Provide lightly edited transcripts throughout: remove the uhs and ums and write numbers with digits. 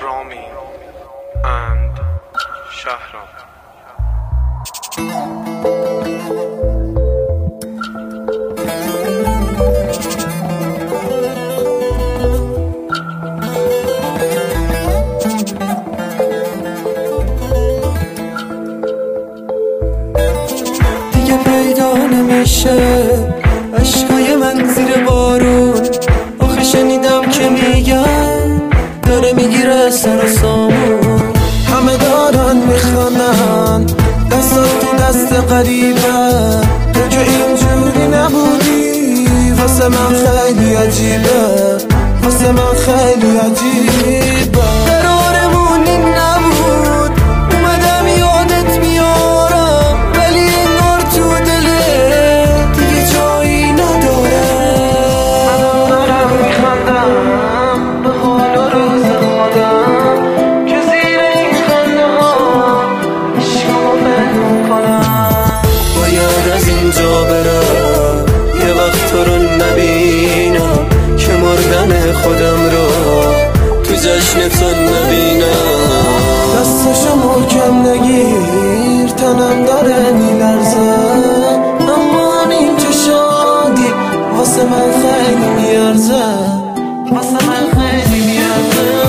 Rami and Shahram. دیگه پیدا نمیشه عشقای من زیر بارون. آخه شنیدم که میگن داره میگیره سر و سامون. همه دارن میخوانن دستات تو دست قریبه، تو که اینجوری نبودی واسه من خیلی عجیبه، واسه من خیلی عجیبه. قرارمون این نبود اومدم یادت میارم، ولی انگار تو دلت دیگه جایی نداره. من دارم میخندم به حال و روز خودم که زیر این خنده ها عشقمو پنهون کنم. باید از اینجا برم یه وقت تو رو نبینم، که مردن خودم رو تو جشنتون نبینم. دستشو محکم نگیر تنم داره میلرزه، اما این که شادی واسه من خیلی میارزه، واسه من خیلی میارزه.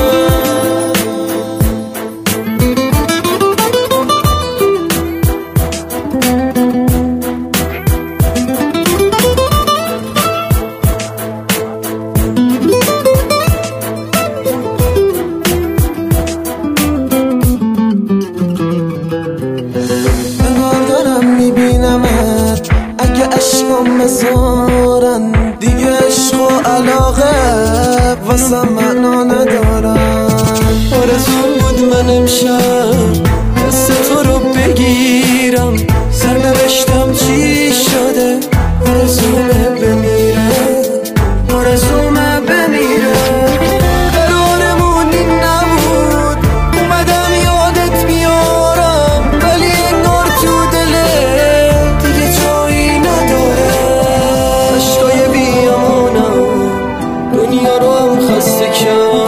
اگه عشقم بذارن دیگه عشق و علاقه واسه معنا ندارن. آرزون بود من امشب دست تو رو بگیرم، سرنوشتم چی شده آرزومه بمیره، آرزومه بمیره. قرارمون این نبود اومدم یادت میارم، ولی انگار تو دلت دیگه جایی نداره. عشقای بیامونم دنیا رو هم خسته کرد،